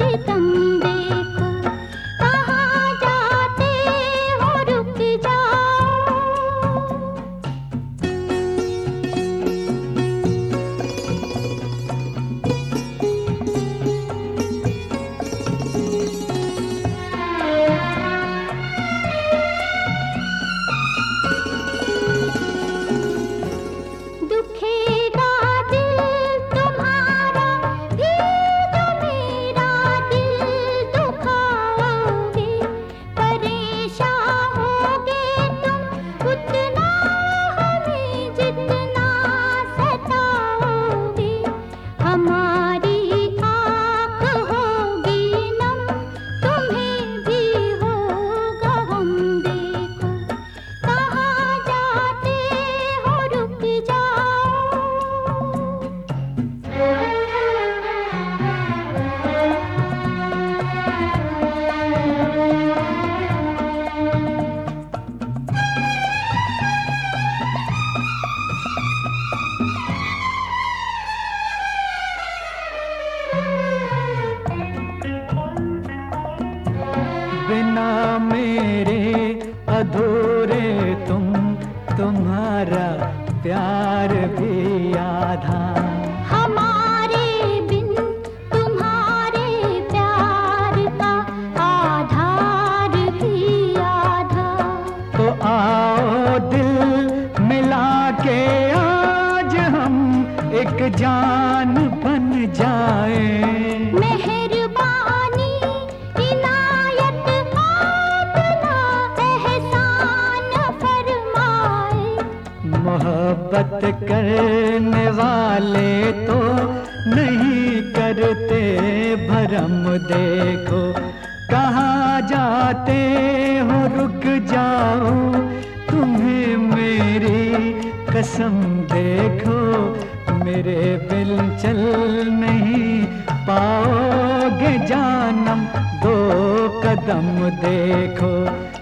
सितम देखो, कहाँ जाते हो रुक जाओ। दुखेगा दिल तुम्हारा भी जो मेरा दिल दुखाओगे, परेशान होगे तुम उतना हमें जितना सताओगे। हमारी आँख होगी नम, तुम्हें भी होगा गम देखो, कहाँ जाते हो रुक जाओ। बिना मेरे अधूरे तुम, तुम्हारा प्यार भी आधा। हमारे बिन तुम्हारे प्यार का आधार भी आधा। तो आओ दिल मिला के आज हम एक जान बन जाए। मेहरबानी इनायत अपना एहसान फरमाए। मोहब्बत करने वाले तो नहीं करते भरम देखो, कहाँ जाते हो रुक जाओ। तुम्हें मेरी कसम देखो, मेरे बिन चल नहीं पाओगे जानम, दो कदम देखो।